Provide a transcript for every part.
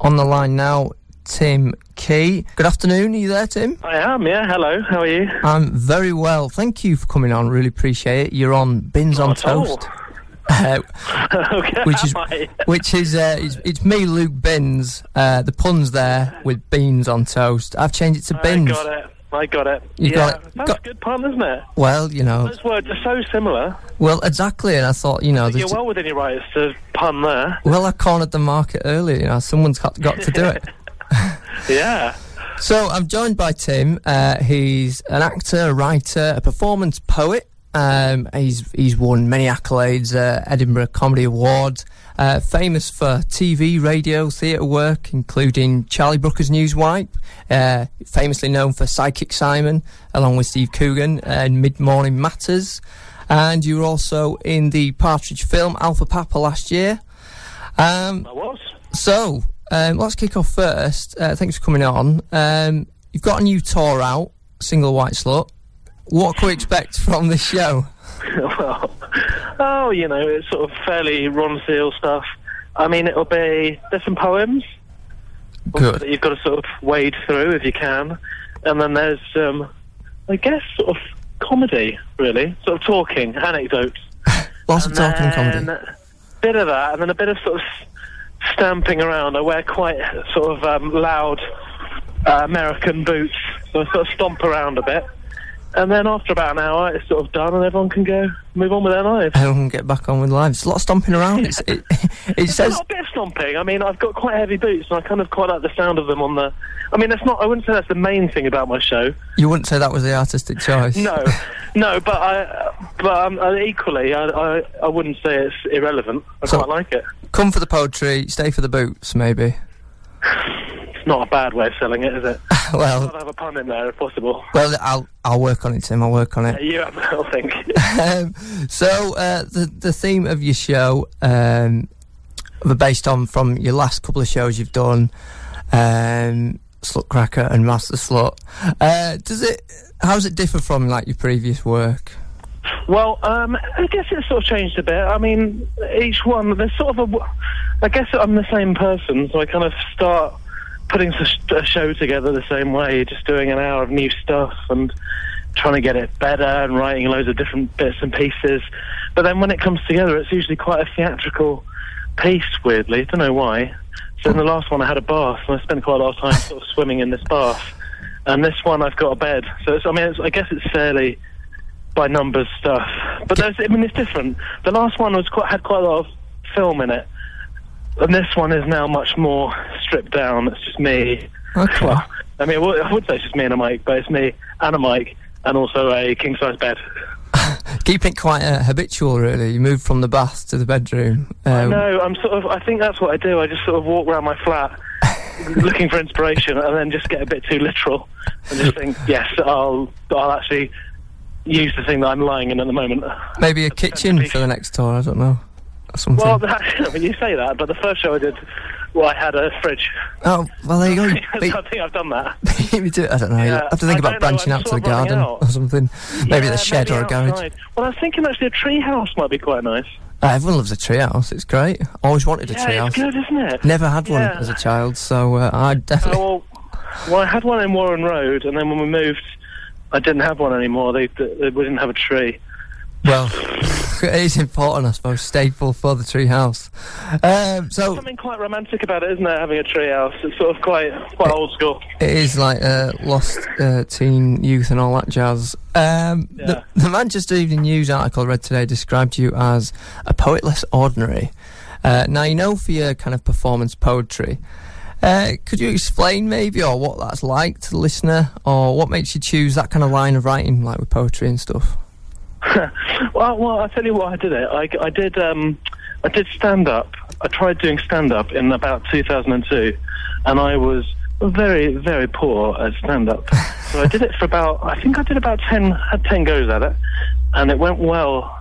On the line now, Tim Key. Good afternoon, are you there, Tim? I am, yeah. Hello, how are you? I'm very well, thank you for coming on, really appreciate it. You're on Bins on Toast. Okay, which is it's me, Luke Bins. The pun's there with beans on toast. I've changed it to bins. I got it. Got it. That's a good pun, isn't it? Well, you know. Those words are so similar. Well, exactly, and I thought, you know... You're well within your rights to pun there. Well, I cornered the market earlier, you know, someone's got to do it. Yeah. So, I'm joined by Tim. He's an actor, a writer, a performance poet. He's won many accolades, Edinburgh Comedy Award, famous for TV, radio, theatre work, including Charlie Brooker's Newswipe, famously known for Psychic Simon, along with Steve Coogan, and Mid-Morning Matters, and you were also in the Partridge film Alpha Papa last year. I was. So, let's kick off first. Thanks for coming on. You've got a new tour out, Single White Slut. What can we expect from this show? Well, you know, it's sort of fairly Ron Seal stuff. I mean, there's some poems. Good. That you've got to sort of wade through if you can. And then there's, I guess, sort of comedy, really. Sort of talking, anecdotes. Lots of talking comedy. A bit of that, and then a bit of sort of stamping around. I wear quite sort of loud American boots, so I sort of stomp around a bit. And then after about an hour, it's sort of done, and everyone can move on with their lives. Everyone can get back on with lives. It's a lot of stomping around. It says a bit of stomping. I mean, I've got quite heavy boots, and I kind of quite like the sound of them on the... I mean, I wouldn't say that's the main thing about my show. You wouldn't say that was the artistic choice? No, but equally, I wouldn't say it's irrelevant. I quite like it. Come for the poetry, stay for the boots, maybe. It's not a bad way of selling it, is it? Well, I'd have a pun in there if possible. Well, I'll work on it, Tim. I'll work on it. You have a think. So the theme of your show, based on from your last couple of shows you've done, Slutcracker and Master Slut. How does it differ from like your previous work? Well, I guess it's sort of changed a bit. I mean, each one, there's sort of I guess I'm the same person, so I kind of start putting a show together the same way, just doing an hour of new stuff and trying to get it better and writing loads of different bits and pieces. But then when it comes together, it's usually quite a theatrical piece, weirdly. I don't know why. So in the last one, I had a bath, and I spent quite a lot of time sort of swimming in this bath. And this one, I've got a bed. So I guess it's fairly by numbers stuff. But it's different. The last one had quite a lot of film in it. And this one is now much more stripped down. It's just me. Okay. Well, I mean, I would say it's just me and a mic, but it's me and a mic and also a king-size bed. Keeping it quite habitual, really. You move from the bath to the bedroom. No, I think that's what I do. I just sort of walk around my flat looking for inspiration and then just get a bit too literal and just think, yes, I'll actually use the thing that I'm lying in at the moment. Maybe a kitchen for the next tour, I don't know. Something. Well, I mean, you say that, but the first show I did, I had a fridge. Oh, well, there you go. I think I've done that. I don't know. Yeah, you have to think about branching out to the garden or something. Maybe the shed or a garage. Well, I was thinking actually a tree house might be quite nice. Everyone loves a tree house. It's great. Always wanted a tree house. Yeah, it's good, isn't it? Never had one as a child, so I definitely... Well, I had one in Warren Road, and then when we moved, I didn't have one anymore. We didn't have a tree. Well, it is important, I suppose, staple for the tree house. There's something quite romantic about it, isn't there, having a tree house? It's sort of quite old school. It is like lost teen youth and all that jazz. The Manchester Evening News article I read today described you as a poet less ordinary. Now, you know, for your kind of performance poetry, could you explain maybe, or what that's like to the listener, or what makes you choose that kind of line of writing, like with poetry and stuff? Well, I'll tell you what I did it. I did stand-up. I tried doing stand-up in about 2002, and I was very, very poor at stand-up. So I did it for I think I did about 10 goes at it, and it went well.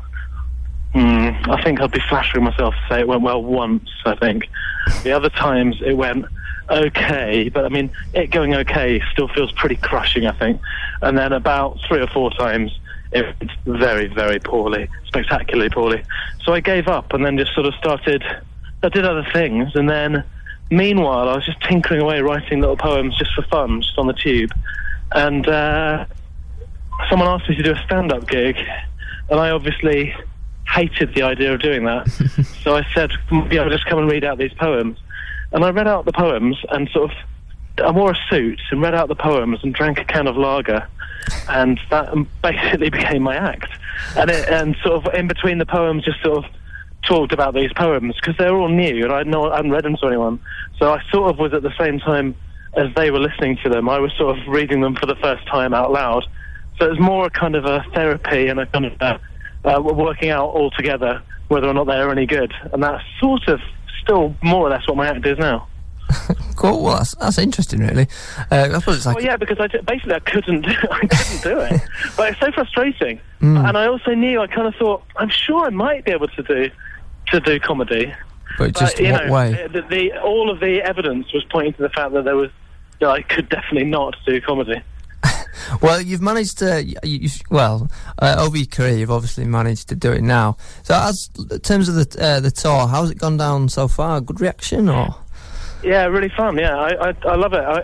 I think I'd be flattering myself to say it went well once, I think. The other times it went okay, but I mean, it going okay still feels pretty crushing, I think. And then about 3 or 4 times, it went very, very poorly, spectacularly poorly. So I gave up and then just sort of I did other things, and then meanwhile, I was just tinkering away, writing little poems just for fun, just on the tube. And someone asked me to do a stand-up gig, and I obviously hated the idea of doing that. So I said, I'll just come and read out these poems. And I read out the poems and I wore a suit and read out the poems and drank a can of lager. And that basically became my act. And sort of in between the poems, just sort of talked about these poems, because they were all new and I hadn't read them to anyone. So I sort of was at the same time as they were listening to them. I was sort of reading them for the first time out loud. So it was more a kind of a therapy and a kind of working out all together whether or not they are any good. And that's sort of still more or less what my act is now. Cool. Well, that's interesting, really. I suppose it's like... Well, yeah, because I couldn't do it. But it's so frustrating. And I also knew, I kind of thought, I'm sure I might be able to do comedy. But just in what way? All of the evidence was pointing to the fact that I could definitely not do comedy. Well, you've managed to... over your career, you've obviously managed to do it now. So, in terms of the tour, how's it gone down so far? Good reaction, or...? Yeah, really fun. Yeah, I love it.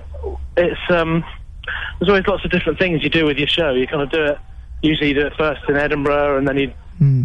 There's always lots of different things you do with your show. You kind of do it. Usually, you do it first in Edinburgh, and then you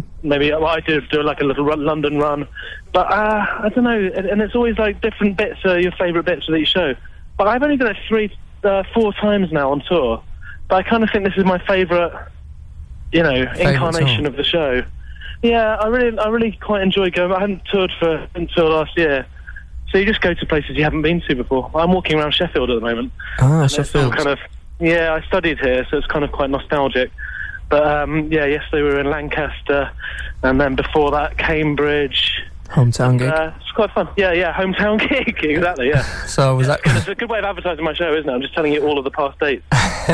I do like a little London run. But I don't know. And it's always like different bits. Your favourite bits of each show. But I've only done it 4 times now on tour. But I kind of think this is my favourite, incarnation of the show. Yeah, I really quite enjoy going. I haven't toured until last year. So you just go to places you haven't been to before. I'm walking around Sheffield at the moment. Sheffield. I studied here, so it's kind of quite nostalgic. But yesterday we were in Lancaster, and then before that Cambridge. Hometown gig. It's quite fun. Yeah, hometown gig, exactly. Yeah. So was that? It's a good way of advertising my show, isn't it? I'm just telling you all of the past dates.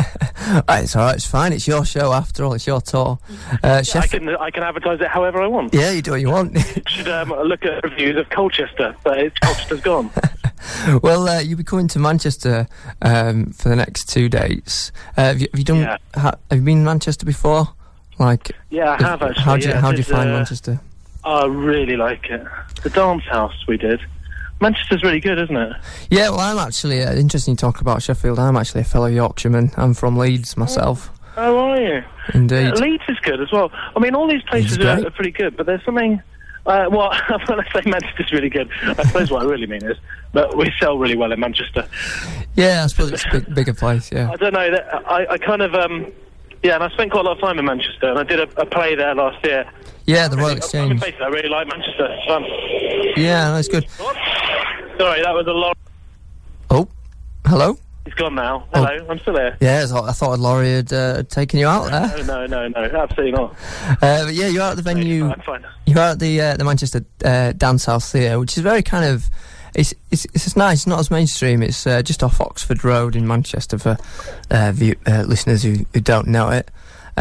It's all right. It's fine. It's your show after all. It's your tour. I can advertise it however I want. Yeah, you do what you want. You should look at reviews of Colchester, but Colchester's gone. Well, you'll be coming to Manchester for the next 2 dates. Have you done? Yeah. Have you been in Manchester before? Yeah, I have actually. How do you find Manchester? I really like it. The dance house we did. Manchester's really good, isn't it? Yeah, well, I'm actually, interesting to talk about Sheffield. I'm actually a fellow Yorkshireman. I'm from Leeds myself. Oh, are you? Indeed. Yeah, Leeds is good as well. I mean, all these places are pretty good, but there's something... when I say Manchester's really good, I suppose what I really mean is that we sell really well in Manchester. Yeah, I suppose it's a bigger place, yeah. I don't know. I kind of... and I spent quite a lot of time in Manchester, and I did a play there last year. Yeah, the Royal Exchange. I really like Manchester. It's fun. Yeah, that's good. Sorry, that was a lot. Oh, hello? He's gone now. Hello, I'm still here. Yeah, I thought a lorry had taken you out there. No, absolutely not. But yeah, you're out at the venue. I'm fine. You're out at the Manchester Dance House Theatre, which is very kind of... It's nice. It's not as mainstream. It's just off Oxford Road in Manchester for listeners who don't know it.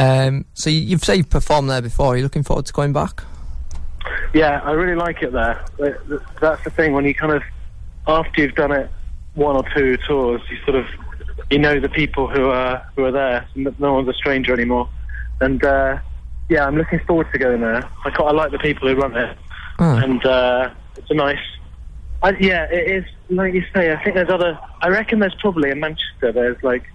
So you've said you've performed there before. Are you looking forward to going back? Yeah, I really like it there. That's the thing, when you kind of, after you've done it 1 or 2 tours, you know the people who are there. No one's a stranger anymore. And I'm looking forward to going there. I like the people who run it. And it's a nice... it is, like you say, I think there's I reckon there's probably in Manchester, there's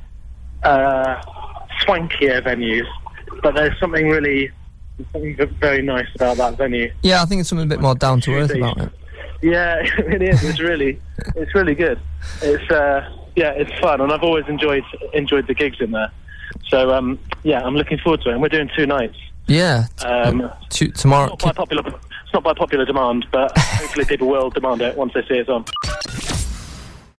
swankier venues, but there's something very nice about that venue. Yeah, I think it's something a bit more down to earth about it. Yeah, it is. It's really good. It's it's fun, and I've always enjoyed the gigs in there. So I'm looking forward to it. And we're doing 2 nights. Yeah. Tomorrow. It's not by popular demand, but hopefully people will demand it once they see it's on.